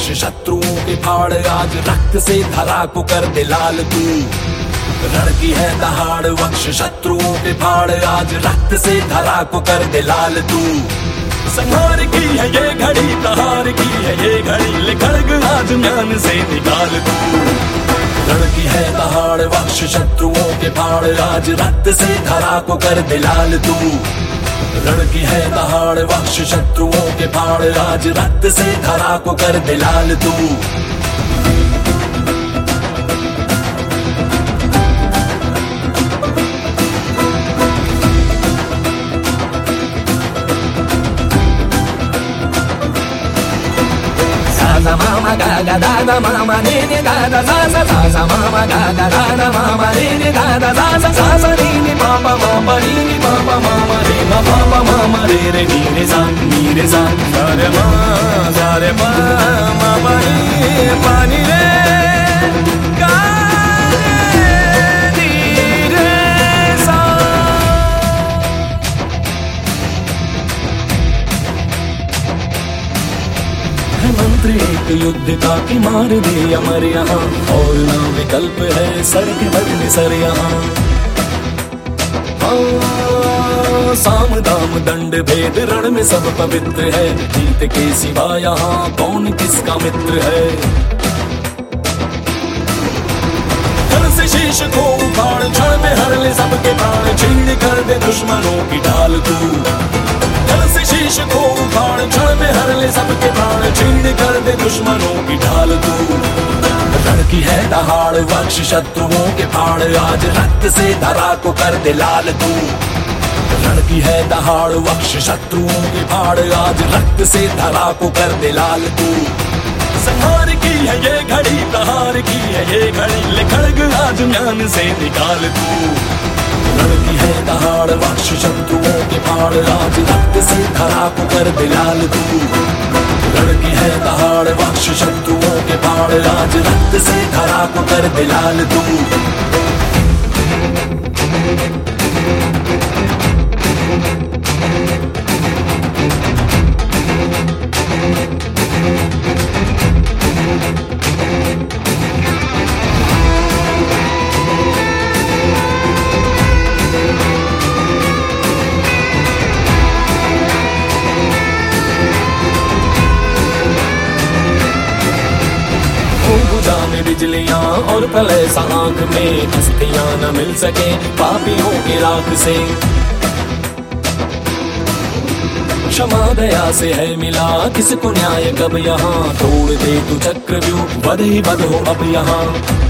वक्ष शत्रुओं के फाड़, आज रक्त से धरा को कर दे लाल तू। रण की है दहाड़, वक्ष शत्रुओं के फाड़, आज रक्त से धरा को कर दे लाल तू। संहार की है ये घड़ी, प्रहार की है ये घड़ी, ले खड्ग आज म्यान से निकाल तू। रण की है दहाड़, वक्ष शत्रुओं के फाड़, आज रक्त से धरा को कर दे लाल तू। रण की है दहाड़, वक्ष शत्रुओं के फाड़, आज रक्त से धरा को कर दे लाल तू। सा मामा गा गा दा दा मामा ने ने गा दा सा सा सा सा मामा गा गा दा दा मामा ने ने गा दा सा सा सा सा नी नी पापा मामा नी नी पापा मामा रे मा पापा मामा रे रे नी रे सा रे मा मामा नी पानी रे गा नी रे सा। मंत्र एक युद्ध का कि मार दे अमर यहाँ, और ना विकल्प है सर के बदले सर यहाँ। साम दाम दंड भेद रण में सब पवित्र है, जीत के सिवा यहाँ कौन किसका मित्र है। धड़ से शीश को उखाड़, क्षण में हर ले सबके प्राण, छीड़ कर दे दुश्मनों की ढाल तू। धड़ से शीश को उखाड़, क्षण में हर ले सबके प्राण, छीड़ कर दे दुश्मनों की ढाल तू। रण की है दहाड़, वक्ष शत्रुओं के फाड़, आज रक्त से धरा को कर दे लाल तू। रण की है दहाड़, वक्ष शत्रुओं के फाड़, आज रक्त से धरा को कर दे लाल तू। संहार की है ये घड़ी, प्रहार की है ये घड़ी, ले खड्ग आज म्यान से निकाल तू। रण की है दहाड़, वक्ष शत्रुओं के फाड़, आज रक्त से धरा को कर दे लाल तू। रण की है दहाड़, वक्ष शत्रुओं के फाड़, आज रक्त से धरा को कर दे लाल तू। में बिजलियां और प्रलय सा आंख में, हस्तियां न मिल सके पापियों के राख से। क्षमा दया से है मिला किसको न्याय कब यहाँ, तोड़ दे तू चक्रव्यूह वध ही वध हो अब यहाँ।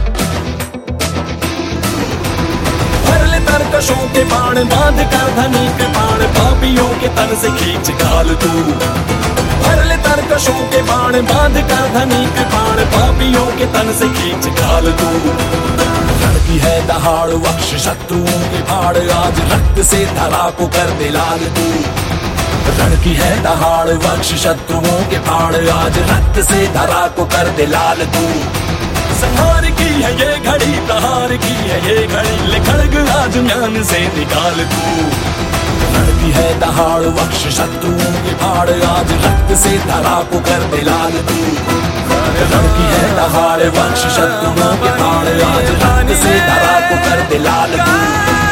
भर ले तरकशों के बाण, बांध कर धनी के बाण, पापियों के तन से खींच घाल तू। भर ले तरकशों के बाण, बांध कर धनी के बाण, पापियों के तन से खींच घाल तू। रण की है दहाड़, वक्ष शत्रुओं के फाड़, आज रक्त से धरा को कर दे लाल तू। रण की है दहाड़, वक्ष शत्रुओं के फाड़, आज रक्त से धरा को कर दे लाल तू। संहार की है ये घड़ी, प्रहार की है ये घड़ी, ले खड्ग आज म्यान से निकाल तू। रण की है दहाड़, वक्ष शत्रुओं के फाड़, आज रक्त से धरा को कर दे लाल तू। रण की है दहाड़, वक्ष शत्रुओं के फाड़, आज रक्त से धरा को कर दे लाल तू।